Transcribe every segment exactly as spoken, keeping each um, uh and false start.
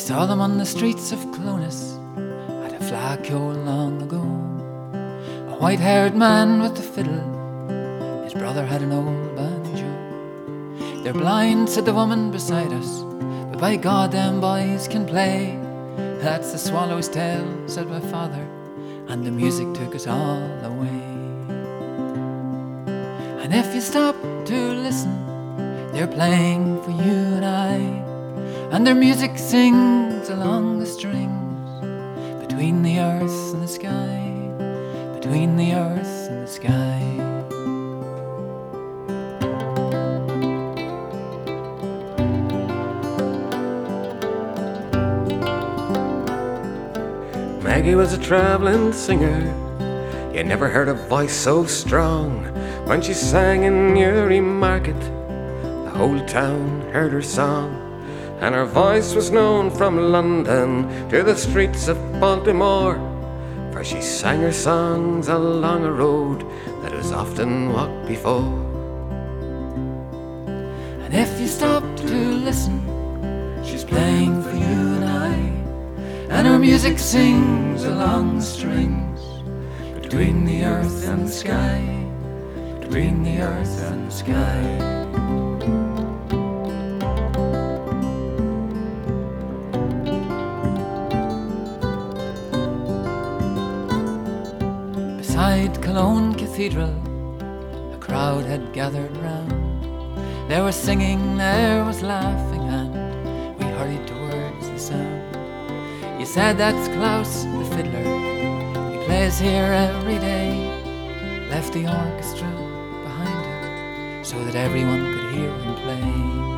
saw them on the streets of Clones at a flagpole long ago. A white-haired man with a fiddle, his brother had an old banjo. They're blind, said the woman beside us, but by God them boys can play. That's the swallow's tail, said my father, and the music took us all away. And if you stop to listen, they're playing for you and I, and their music sings along the strings, between the earth and the sky, between the earth and the sky. Maggie was a travelling singer. You never heard a voice so strong. When she sang in Newry Market, the whole town heard her song. And her voice was known from London to the streets of Baltimore, for she sang her songs along a road that was often walked before. And if you stop to listen, she's playing for you and I, and her music sings along the strings, between the earth and the sky, between the earth and the sky. Beside Cologne Cathedral, a crowd had gathered round. There was singing, there was laughing, and we hurried towards the sound. You said, that's Klaus the fiddler, he plays here every day. Left the orchestra behind him so that everyone could hear him play.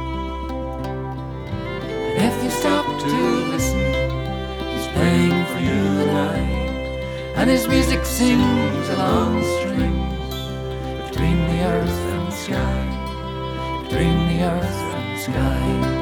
And if you stop to listen, he's playing for you and I, and his music sings along the strings, between the earth and the sky, between the earth and the sky.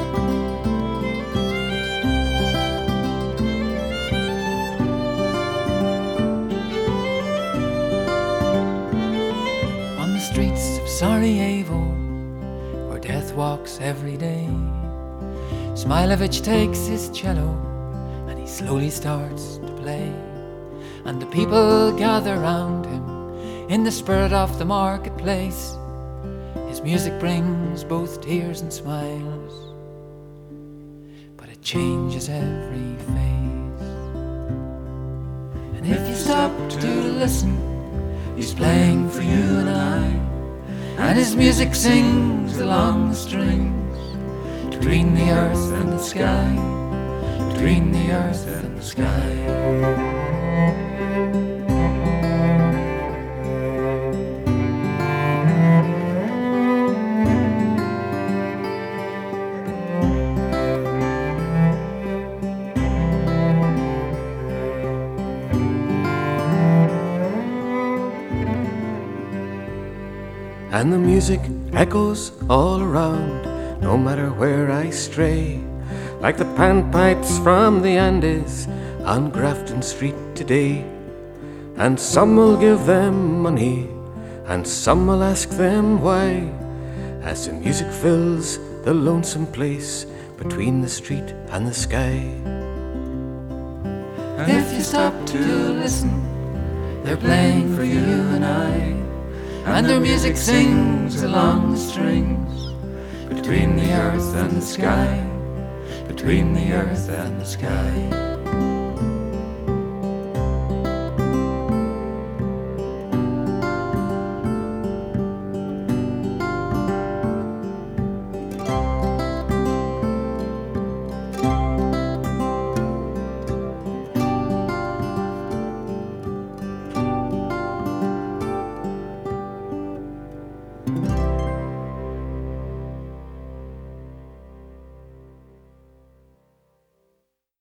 On the streets of Sarajevo, where death walks every day, Smilovich takes his cello and he slowly starts to play. And the people gather round him in the spirit of the marketplace. His music brings both tears and smiles, but it changes every face. And if you stop to listen, he's playing for you and I, and his music sings along the strings, between the earth and the sky, between the earth and the sky. And the music echoes all around, no matter where I stray, like the panpipes from the Andes on Grafton Street today. And some will give them money, and some will ask them why, as the music fills the lonesome place between the street and the sky. And if you stop to listen, they're playing for you and I, and their music sings along the strings, between the earth and the sky, between the earth and the sky.